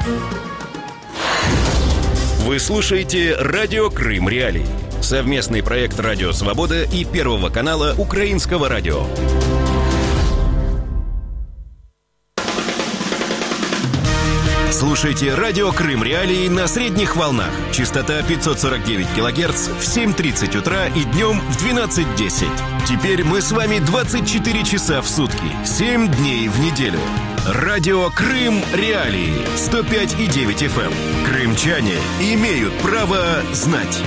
Вы слушаете «Радио Крым Реалии». Совместный проект «Радио Свобода» и Первого канала Украинского радио. Слушайте «Радио Крым Реалии» на средних волнах. Частота 549 кГц в 7:30 утра и днем в 12:10. Теперь мы с вами 24 часа в сутки, 7 дней в неделю. «Радио Крым Реалии» 105,9 FM. Крымчане имеют право знать.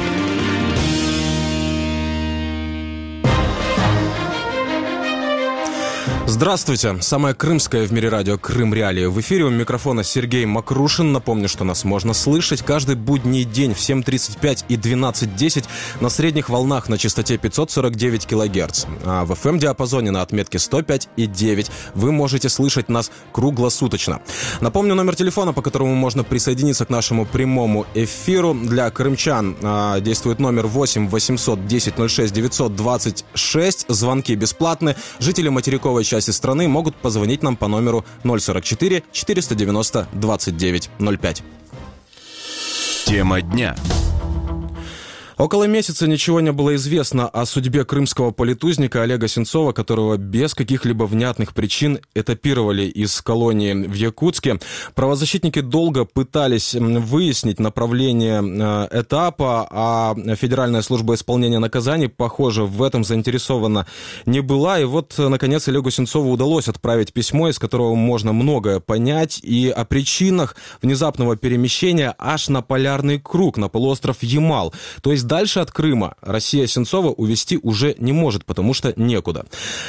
Здравствуйте. Самое крымское в мире радио «Крым Реалии». В эфире у микрофона Сергей Макрушин. Напомню, что нас можно слышать каждый будний день в 7:35 и 12:10 на средних волнах на частоте 549 кГц. А в FM-диапазоне на отметке 105,9 вы можете слышать нас круглосуточно. Напомню, номер телефона, по которому можно присоединиться к нашему прямому эфиру. Для крымчан действует номер 8 800 10 06 926. Звонки бесплатны. Жители материковой части страны могут позвонить нам по номеру 044 490 29 05. Тема дня. Около месяца ничего не было известно о судьбе крымского политузника Олега Сенцова, которого без каких-либо внятных причин этапировали из колонии в Якутске. Правозащитники долго пытались выяснить направление этапа, а Федеральная служба исполнения наказаний, похоже, в этом заинтересована не была. И вот, наконец, Олегу Сенцову удалось отправить письмо, из которого можно многое понять, и о причинах внезапного перемещения аж на полярный круг, на полуостров Ямал. То есть дальше от Крыма Россия Сенцова увезти уже не может, потому что некуда.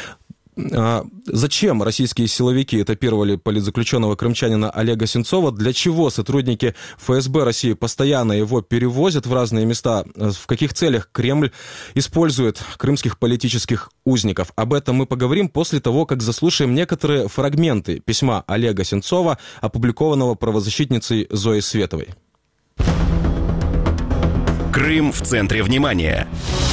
Зачем российские силовики этапировали политзаключенного крымчанина Олега Сенцова? Для чего сотрудники ФСБ России постоянно его перевозят в разные места? В каких целях Кремль использует крымских политических узников? Об этом мы поговорим после того, как заслушаем некоторые фрагменты письма Олега Сенцова, опубликованного правозащитницей Зоей Световой. Крым в центре внимания.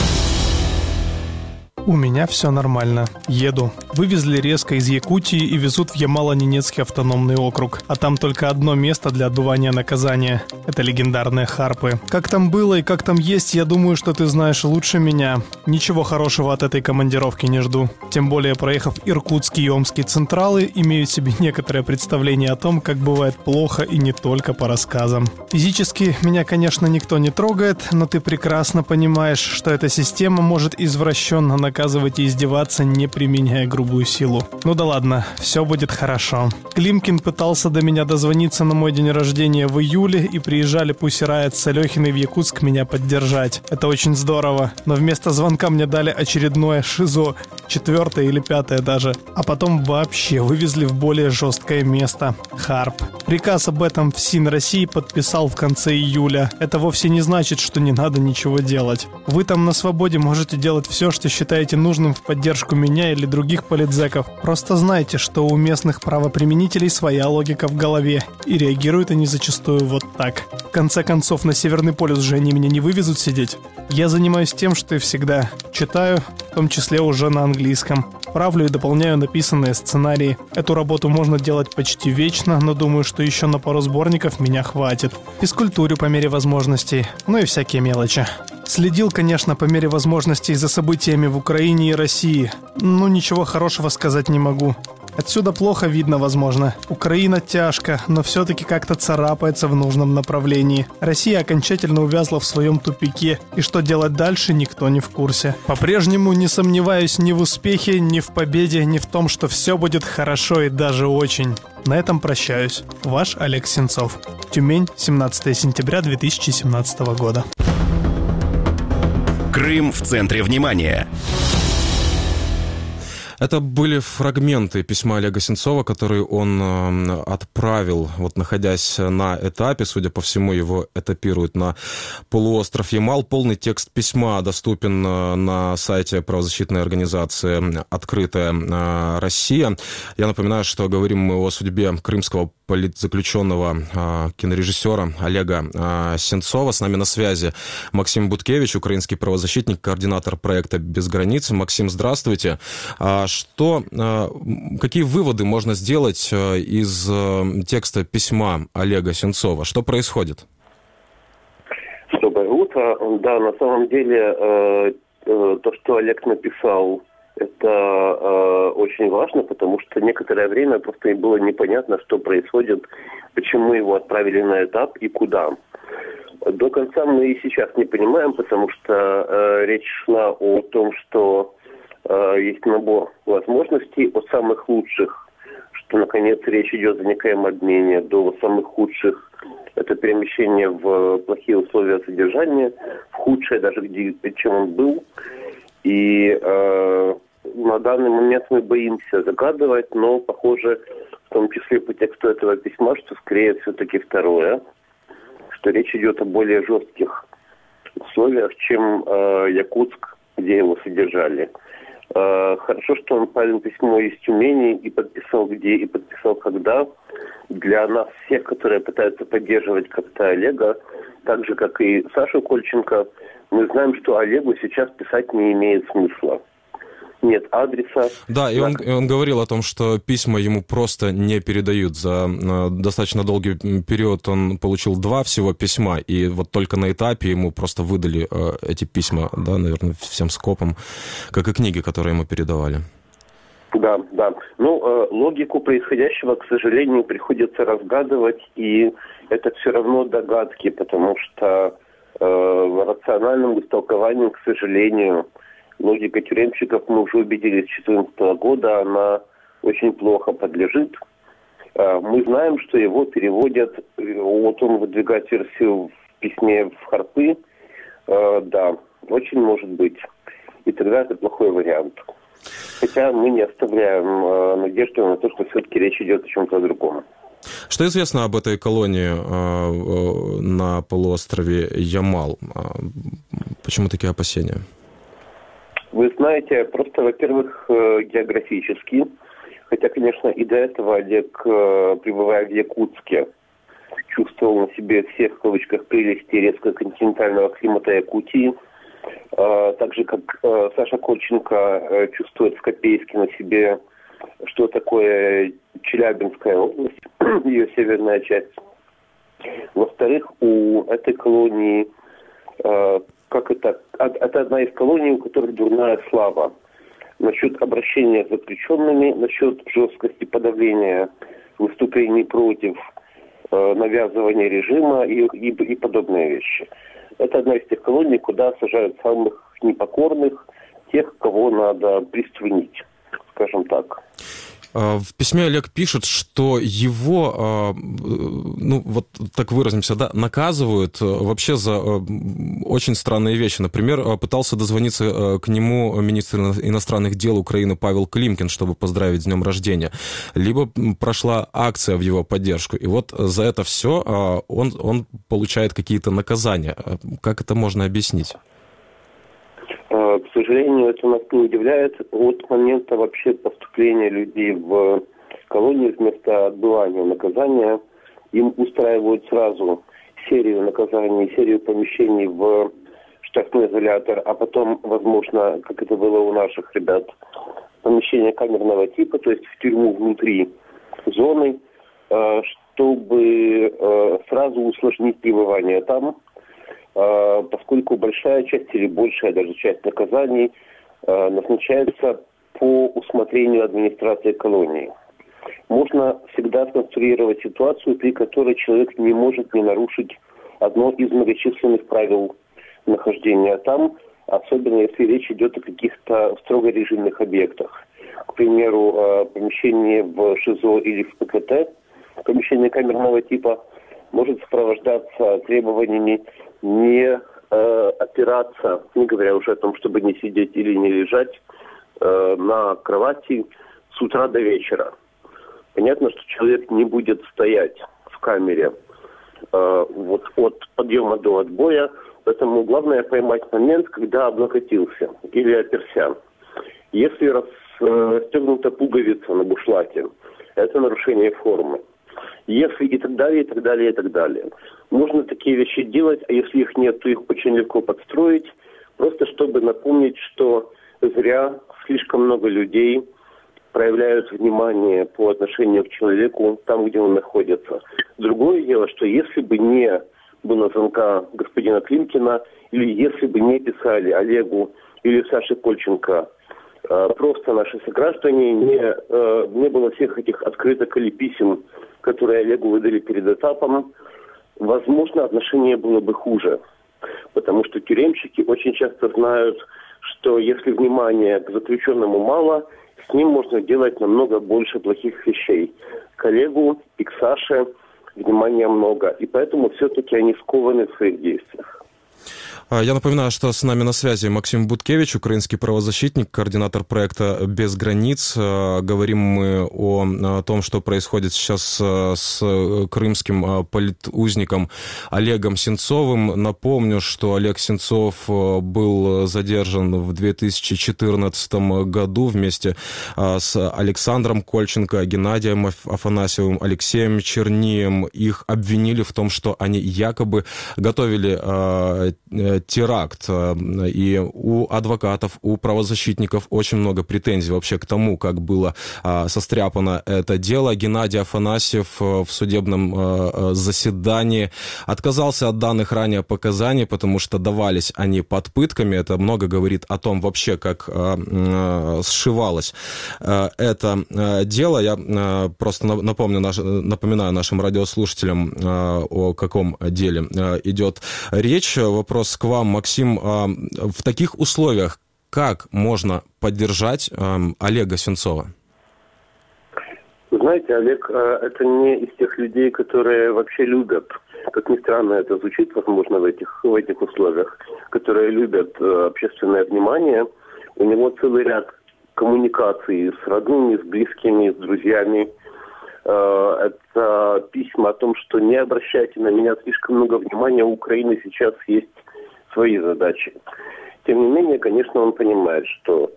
У меня все нормально. Еду. Вывезли резко из Якутии и везут в Ямало-Ненецкий автономный округ. А там только одно место для отбывания наказания. Это легендарные Харпы. Как там было и как там есть, я думаю, что ты знаешь лучше меня. Ничего хорошего от этой командировки не жду. Тем более, проехав Иркутский и Омский централы, имею себе некоторое представление о том, как бывает плохо и не только по рассказам. Физически меня, конечно, никто не трогает, но ты прекрасно понимаешь, что эта система может извращенно наказывать и издеваться, не применяя грубую силу. Ну да ладно, все будет хорошо. Климкин пытался до меня дозвониться на мой день рождения в июле, и приезжали Pussy Riot с Алехиной в Якутск меня поддержать. Это очень здорово, но вместо звонка мне дали очередное ШИЗО, 4-е или 5-е даже. А потом вообще вывезли в более жесткое место – Харп. Приказ об этом ФСИН России подписал в конце июля. Это вовсе не значит, что не надо ничего делать. Вы там на свободе можете делать все, что считаете нужным в поддержку меня или других политзеков. Просто знайте, что у местных правоприменителей своя логика в голове, и реагируют они зачастую вот так. В конце концов, на Северный полюс же они меня не вывезут сидеть. Я занимаюсь тем, что и всегда. Читаю, в том числе уже на английском. Правлю и дополняю написанные сценарии. Эту работу можно делать почти вечно, но думаю, что еще на пару сборников меня хватит. Физкультурю по мере возможностей, ну и всякие мелочи. Следил, конечно, по мере возможностей за событиями в Украине и России. Но ничего хорошего сказать не могу. Отсюда плохо видно, возможно. Украина тяжко, но все-таки как-то царапается в нужном направлении. Россия окончательно увязла в своем тупике, и что делать дальше, никто не в курсе. По-прежнему не сомневаюсь ни в успехе, ни в победе, ни в том, что все будет хорошо и даже очень. На этом прощаюсь. Ваш Олег Сенцов. Тюмень, 17 сентября 2017 года. Крым в центре внимания. Это были фрагменты письма Олега Сенцова, которые он отправил, вот находясь на этапе. Судя по всему, его этапируют на полуостров Ямал. Полный текст письма доступен на сайте правозащитной организации «Открытая Россия». Я напоминаю, что говорим мы о судьбе крымского политзаключенного кинорежиссера Олега Сенцова. С нами на связи Максим Буткевич, украинский правозащитник, координатор проекта «Без границ». Максим, здравствуйте. Какие выводы можно сделать из текста письма Олега Сенцова? Что происходит? Доброе утро. Да, на самом деле, то, что Олег написал, это очень важно, потому что некоторое время просто было непонятно, что происходит, почему его отправили на этап и куда. До конца мы и сейчас не понимаем, потому что речь шла о том, что есть набор возможностей от самых лучших, что, наконец, речь идет о некоем обмене, до самых худших. Это перемещение в плохие условия содержания, в худшее даже, чем он был. И на данный момент мы боимся загадывать, но, похоже, в том числе по тексту этого письма, что скорее все-таки второе, что речь идет о более жестких условиях, чем Якутск, где его содержали. Хорошо, что он отправил письмо из Тюмени и подписал где, и подписал когда. Для нас всех, которые пытаются поддерживать как-то Олега, так же, как и Сашу Кольченко, мы знаем, что Олегу сейчас писать не имеет смысла. Нет адреса. Да, и он говорил о том, что письма ему просто не передают. За достаточно долгий период он получил 2 всего письма, и вот только на этапе ему просто выдали эти письма, да, наверное, всем скопом, как и книги, которые ему передавали. Да. Логику происходящего, к сожалению, приходится разгадывать, и это все равно догадки, потому что рациональным истолкованием, к сожалению, логика тюремщиков, мы уже убедились, с 2014 года она очень плохо подлежит. Мы знаем, что его переводят, вот он выдвигает версию в письме в Харпы. Да, очень может быть. И тогда это плохой вариант. Хотя мы не оставляем надежду на то, что все-таки речь идет о чем-то другом. Что известно об этой колонии на полуострове Ямал? Почему такие опасения? Вы знаете, просто, во-первых, географически, хотя, конечно, и до этого Олег, пребывая в Якутске, чувствовал на себе всех, в кавычках, прелести резко континентального климата Якутии, так же, как Саша Кольченко чувствует в Копейске на себе, что такое Челябинская область, ее северная часть. Во-вторых, у этой колонии... это одна из колоний, у которых дурная слава. Насчет обращения с заключенными, насчет жесткости подавления выступлений против навязывания режима и подобные вещи. Это одна из тех колоний, куда сажают самых непокорных, тех, кого надо приструнить, скажем так. В письме Олег пишет, что его, вот так выразимся, да, наказывают вообще за очень странные вещи. Например, пытался дозвониться к нему министр иностранных дел Украины Павел Климкин, чтобы поздравить с днем рождения. Либо прошла акция в его поддержку. И вот за это все он получает какие-то наказания. Как это можно объяснить? К сожалению, это нас не удивляет. От момента вообще поступления людей в колонию вместо отбывания наказания им устраивают сразу серию наказаний, серию помещений в штрафной изолятор, а потом, возможно, как это было у наших ребят, помещение камерного типа, то есть в тюрьму внутри зоны, чтобы сразу усложнить пребывание там, поскольку большая часть или большая даже часть наказаний назначается по усмотрению администрации колонии. Можно всегда сконструировать ситуацию, при которой человек не может не нарушить одно из многочисленных правил нахождения там, особенно если речь идет о каких-то строго режимных объектах. К примеру, помещение в ШИЗО или в ПКТ, помещение камерного типа, может сопровождаться требованиями не опираться, не говоря уже о том, чтобы не сидеть или не лежать на кровати с утра до вечера. Понятно, что человек не будет стоять в камере вот от подъема до отбоя, поэтому главное поймать момент, когда облокотился или оперся. Если расстегнута пуговица на бушлате, это нарушение формы. Если и так далее, и так далее, и так далее. Можно такие вещи делать, а если их нет, то их очень легко подстроить, просто чтобы напомнить, что зря слишком много людей проявляют внимание по отношению к человеку там, где он находится. Другое дело, что если бы не было звонка господина Климкина, или если бы не писали Олегу или Саше Кольченко просто наши сограждане, не было всех этих открыток или писем, которые Олегу выдали перед этапом, возможно, отношение было бы хуже. Потому что тюремщики очень часто знают, что если внимания к заключенному мало, с ним можно делать намного больше плохих вещей. К Олегу и к Саше внимания много. И поэтому все-таки они скованы в своих действиях. Я напоминаю, что с нами на связи Максим Буткевич, украинский правозащитник, координатор проекта «Без границ». Говорим мы о том, что происходит сейчас с крымским политузником Олегом Сенцовым. Напомню, что Олег Сенцов был задержан в 2014 году вместе с Александром Кольченко, Геннадием Афанасьевым, Алексеем Чернием. Их обвинили в том, что они якобы готовили теракт. И у адвокатов, у правозащитников очень много претензий вообще к тому, как было состряпано это дело. Геннадий Афанасьев в судебном заседании отказался от данных ранее показаний, потому что давались они под пытками. Это много говорит о том вообще, как сшивалось это дело. Я просто напоминаю нашим радиослушателям, о каком деле идет речь. Вопрос к вам, Максим. В таких условиях как можно поддержать Олега Сенцова? Знаете, Олег, это не из тех людей, которые вообще любят, как ни странно это звучит, возможно, в этих условиях, которые любят общественное внимание. У него целый ряд коммуникаций с родными, с близкими, с друзьями. Это письма о том, что не обращайте на меня слишком много внимания, у Украины сейчас есть свои задачи. Тем не менее, конечно, он понимает, что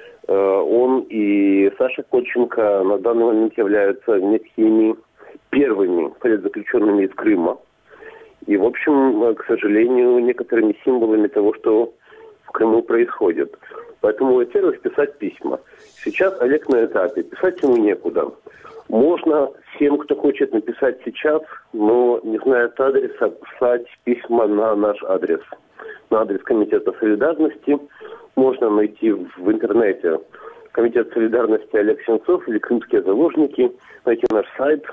он и Саша Кольченко на данный момент являются некими первыми политзаключенными из Крыма. И, в общем, к сожалению, некоторыми символами того, что в Крыму происходит. Поэтому, во-первых, писать письма. Сейчас Олег на этапе, писать ему некуда. Можно всем, кто хочет написать сейчас, но не знает адреса, писать письма на наш адрес. На адрес Комитета солидарности. Можно найти в интернете Комитет солидарности Олег Сенцов или Крымские заложники. Найти наш сайт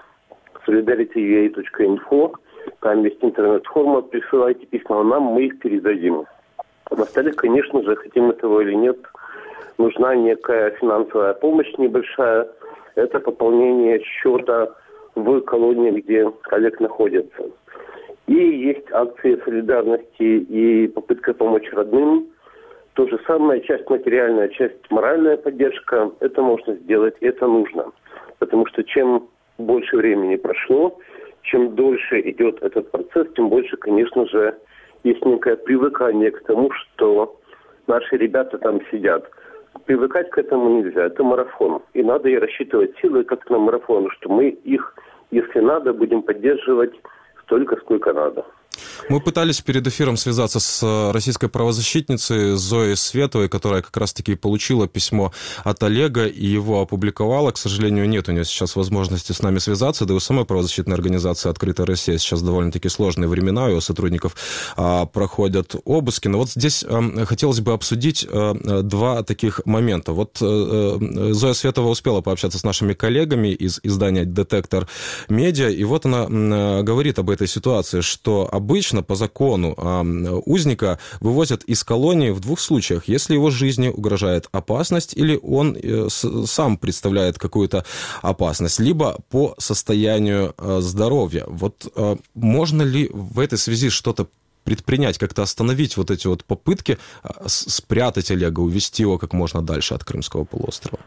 solidarity.ua.info. Там есть интернет-форма. Присылайте письма нам, мы их передадим. Во-вторых, конечно же, хотим этого или нет, нужна некая финансовая помощь небольшая. Это пополнение счета в колонии, где Олег находится. И есть акции солидарности и попытка помочь родным. То же самое, часть материальная, часть моральная поддержка. Это можно сделать, это нужно. Потому что чем больше времени прошло, чем дольше идет этот процесс, тем больше, конечно же, есть некое привыкание к тому, что наши ребята там сидят. Привыкать к этому нельзя, это марафон. И надо и рассчитывать силы как на марафон, что мы их, если надо, будем поддерживать столько, сколько надо. Мы пытались перед эфиром связаться с российской правозащитницей Зоей Световой, которая как раз-таки получила письмо от Олега и его опубликовала. К сожалению, нет у нее сейчас возможности с нами связаться, да и у самой правозащитной организации «Открытая Россия» сейчас довольно-таки сложные времена, у сотрудников проходят обыски. Но вот здесь хотелось бы обсудить два таких момента. Вот Зоя Светова успела пообщаться с нашими коллегами из издания «Детектор Медиа», и вот она говорит об этой ситуации, что обычно по закону узника вывозят из колонии в двух случаях. Если его жизни угрожает опасность или он сам представляет какую-то опасность, либо по состоянию здоровья. Вот можно ли в этой связи что-то предпринять, как-то остановить вот эти вот попытки спрятать Олега, увести его как можно дальше от Крымского полуострова?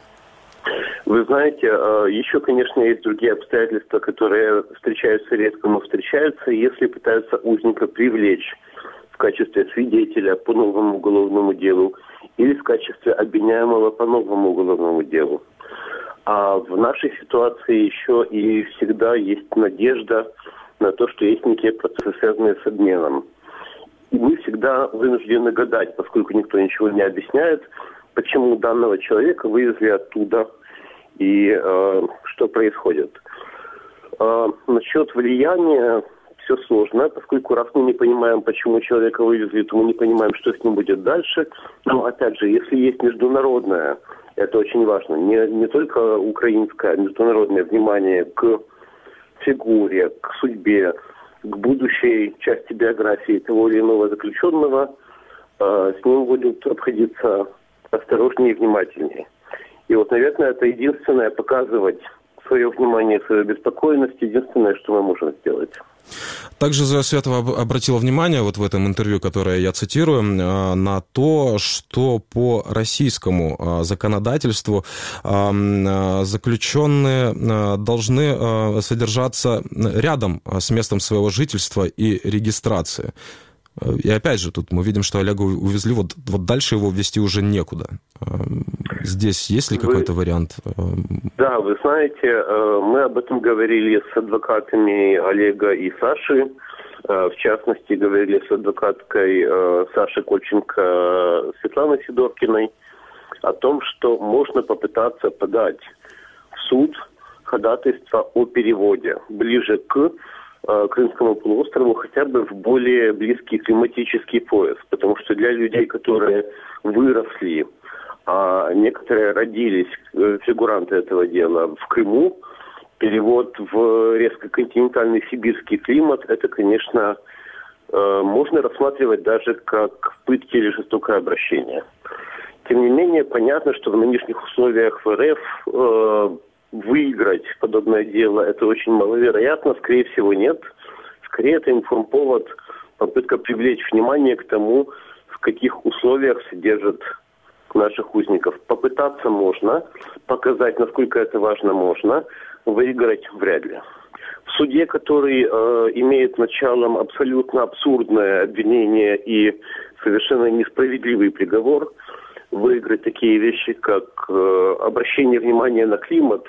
Вы знаете, еще, конечно, есть другие обстоятельства, которые встречаются редко, но встречаются, если пытаются узника привлечь в качестве свидетеля по новому уголовному делу или в качестве обвиняемого по новому уголовному делу. А в нашей ситуации еще и всегда есть надежда на то, что есть некие процессы, связанные с обменом. И мы всегда вынуждены гадать, поскольку никто ничего не объясняет, почему данного человека вывезли оттуда, и что происходит. Насчет влияния все сложно, поскольку раз мы не понимаем, почему человека вывезли, то мы не понимаем, что с ним будет дальше. Но, опять же, если есть международное, это очень важно, не только украинское, а международное внимание к фигуре, к судьбе, к будущей части биографии того или иного заключенного, с ним будут обходиться осторожнее и внимательнее. И вот, наверное, это единственное, показывать свое внимание, свою беспокойность, единственное, что мы можем сделать. Также Зоя обратила внимание вот в этом интервью, которое я цитирую, на то, что по российскому законодательству заключенные должны содержаться рядом с местом своего жительства и регистрации. И опять же, тут мы видим, что Олега увезли, вот дальше его везти уже некуда. Здесь есть ли какой-то вариант? Да, вы знаете, мы об этом говорили с адвокатами Олега и Саши. В частности, говорили с адвокаткой Саши Кольченко Светланой Сидоркиной о том, что можно попытаться подать в суд ходатайство о переводе ближе к Крымскому полуострову, хотя бы в более близкий климатический пояс. Потому что для людей, которые выросли, а некоторые родились, фигуранты этого дела, в Крыму, перевод в резко континентальный сибирский климат, это, конечно, можно рассматривать даже как пытки или жестокое обращение. Тем не менее, понятно, что в нынешних условиях в РФ выиграть подобное дело, это очень маловероятно, скорее всего, нет. Скорее, это информповод, попытка привлечь внимание к тому, в каких условиях содержат наших узников. Попытаться можно, показать, насколько это важно, можно, выиграть вряд ли. В суде, который имеет началом абсолютно абсурдное обвинение и совершенно несправедливый приговор, выиграть такие вещи, как обращение внимания на климат,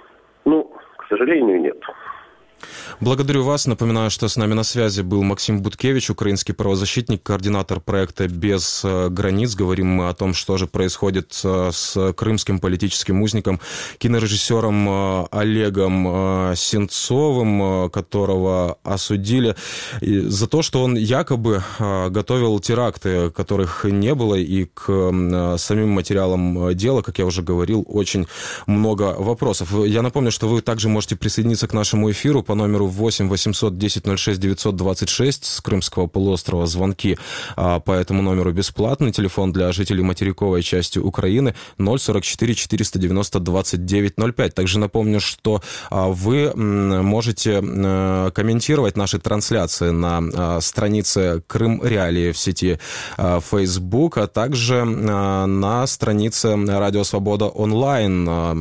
к сожалению, нет. Благодарю вас. Напоминаю, что с нами на связи был Максим Буткевич, украинский правозащитник, координатор проекта «Без границ». Говорим мы о том, что же происходит с крымским политическим узником, кинорежиссером Олегом Сенцовым, которого осудили за то, что он якобы готовил теракты, которых не было, и к самим материалам дела, как я уже говорил, очень много вопросов. Я напомню, что вы также можете присоединиться к нашему эфиру по номеру 8 800 10 06 926 с Крымского полуострова. Звонки по этому номеру бесплатны. Телефон для жителей материковой части Украины 044 490 2905. Также напомню, что вы можете комментировать наши трансляции на странице Крым Реалии в сети Facebook, а также на странице Радио Свобода онлайн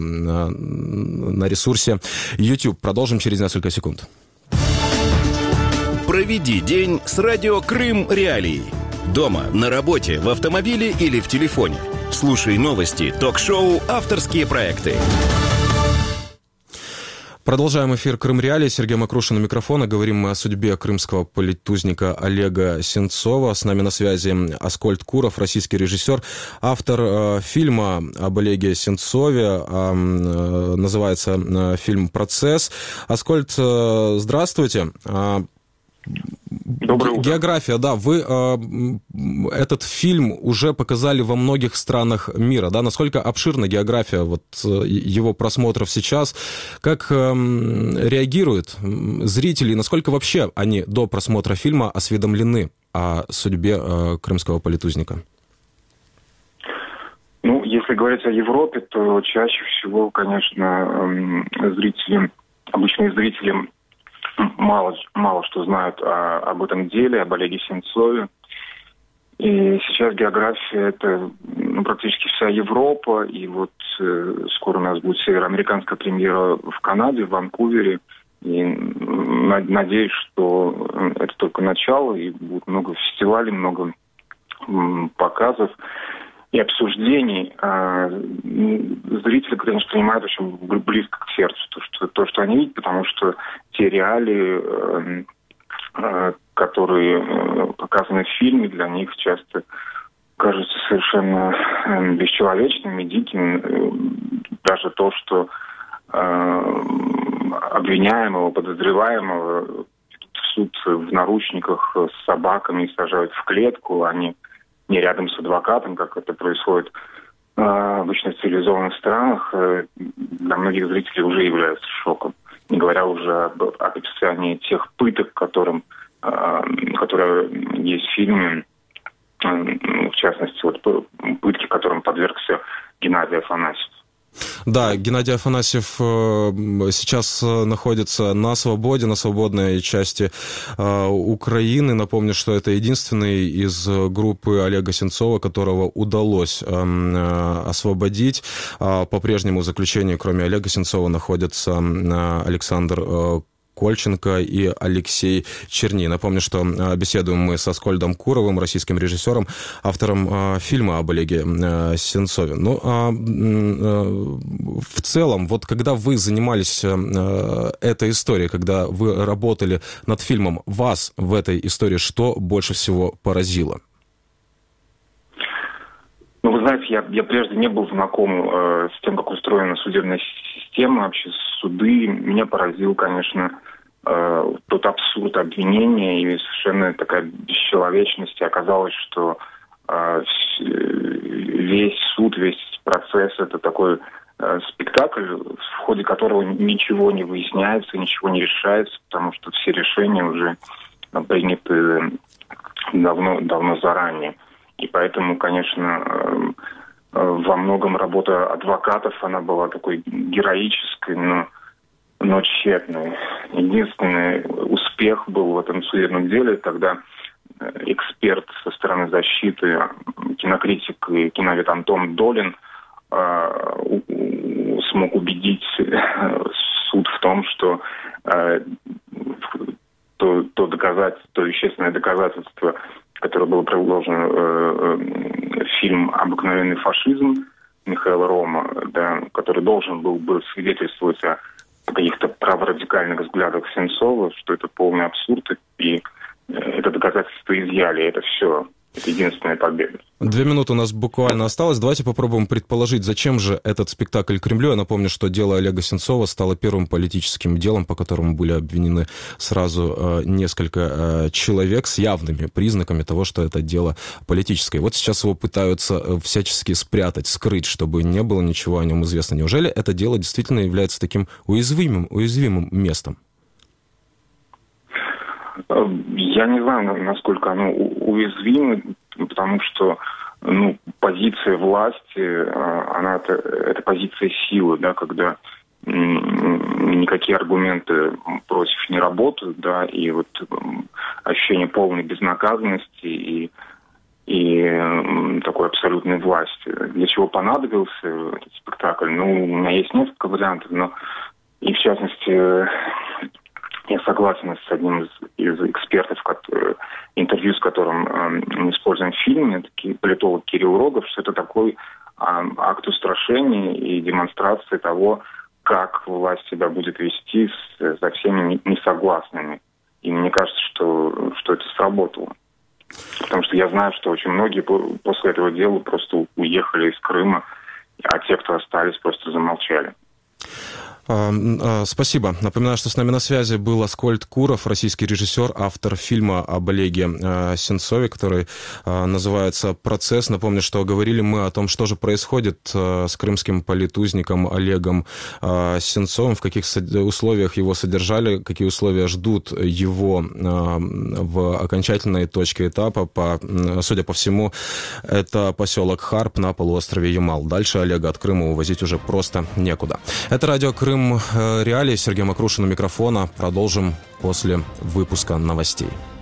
на ресурсе YouTube. Продолжим через несколько секунд. Проведи день с радио Крым Реалии. Дома, на работе, в автомобиле или в телефоне. Слушай новости, ток-шоу, авторские проекты. Продолжаем эфир «Крым Реалии». Сергей Макрушин у микрофона. Говорим мы о судьбе крымского политузника Олега Сенцова. С нами на связи Аскольд Куров, российский режиссер, автор фильма об Олеге Сенцове. Называется фильм «Процесс». Аскольд, здравствуйте. Доброе утро. География, да, вы этот фильм уже показали во многих странах мира, да, насколько обширна география вот его просмотров сейчас, как реагируют зрители, насколько вообще они до просмотра фильма осведомлены о судьбе крымского политузника? Если говорить о Европе, то чаще всего, конечно, обычные зрители мало что знают об этом деле, об Олеге Сенцове. И сейчас география — это практически вся Европа. И вот скоро у нас будет североамериканская премьера в Канаде, в Ванкувере. И надеюсь, что это только начало, и будет много фестивалей, много показов и обсуждений. Зрители, конечно, принимают очень близко к сердцу то, что они видят, потому что те реалии, которые показаны в фильме, для них часто кажется совершенно бесчеловечным и диким. Даже то, что обвиняемого, подозреваемого ведут в суд в наручниках с собаками и сажают в клетку, а не рядом с адвокатом, как это происходит обычно в цивилизованных странах, для многих зрителей уже является шоком. Не говоря уже об описании тех пыток, которые есть в фильме, в частности, пытки, которым подвергся Геннадий Афанасьев. Да, Геннадий Афанасьев сейчас находится на свободе, на свободной части Украины. Напомню, что это единственный из группы Олега Сенцова, которого удалось освободить. По-прежнему в заключении, кроме Олега Сенцова, находятся Александр Кольченко и Алексей Черни. Напомню, что беседуем мы со Аскольдом Куровым, российским режиссером, автором фильма об Олеге Сенцове. Ну, в целом, вот когда вы занимались этой историей, когда вы работали над фильмом, вас в этой истории что больше всего поразило? Ну, вы знаете, я прежде не был знаком с тем, как устроена судебная система, вообще суды. Меня поразил, конечно, тот абсурд обвинения и совершенно такая бесчеловечность. И оказалось, что весь суд, весь процесс – это такой спектакль, в ходе которого ничего не выясняется, ничего не решается, потому что все решения уже приняты давно заранее. И поэтому, конечно, во многом работа адвокатов, она была такой героической, но тщетной. Единственный успех был в этом судебном деле, когда эксперт со стороны защиты, кинокритик и киновед Антон Долин смог убедить суд в том, что то вещественное доказательство, которое было приложено в фильм «Обыкновенный фашизм» Михаила Рома, да, который должен был бы свидетельствовать о каких-то праворадикальных взглядах Сенцова, что это полный абсурд, и это доказательство изъяли, это все. Это единственная победа. 2 минуты у нас буквально осталось. Давайте попробуем предположить, зачем же этот спектакль Кремлю. Я напомню, что дело Олега Сенцова стало первым политическим делом, по которому были обвинены сразу несколько человек с явными признаками того, что это дело политическое. Вот сейчас его пытаются всячески спрятать, скрыть, чтобы не было ничего о нем известно. Неужели это дело действительно является таким уязвимым местом? Я не знаю, насколько оно уязвимо, потому что позиция власти, это позиция силы, да, когда никакие аргументы против не работают, да, и вот ощущение полной безнаказанности и такой абсолютной власти. Для чего понадобился этот спектакль? У меня есть несколько вариантов, но и в частности... Я согласен с одним из экспертов, интервью с которым мы используем в фильме, политолог Кирилл Рогов, что это такой акт устрашения и демонстрации того, как власть себя будет вести со всеми несогласными. И мне кажется, что это сработало. Потому что я знаю, что очень многие после этого дела просто уехали из Крыма, а те, кто остались, просто замолчали. Спасибо. Напоминаю, что с нами на связи был Аскольд Куров, российский режиссер, автор фильма об Олеге Сенцове, который называется «Процесс». Напомню, что говорили мы о том, что же происходит с крымским политузником Олегом Сенцовым, в каких условиях его содержали, какие условия ждут его в окончательной точке этапа. Судя по всему, это поселок Харп на полуострове Ямал. Дальше Олега от Крыма увозить уже просто некуда. Это радио «Крым Реалии». Сергей Макрушин у микрофона. Продолжим после выпуска новостей.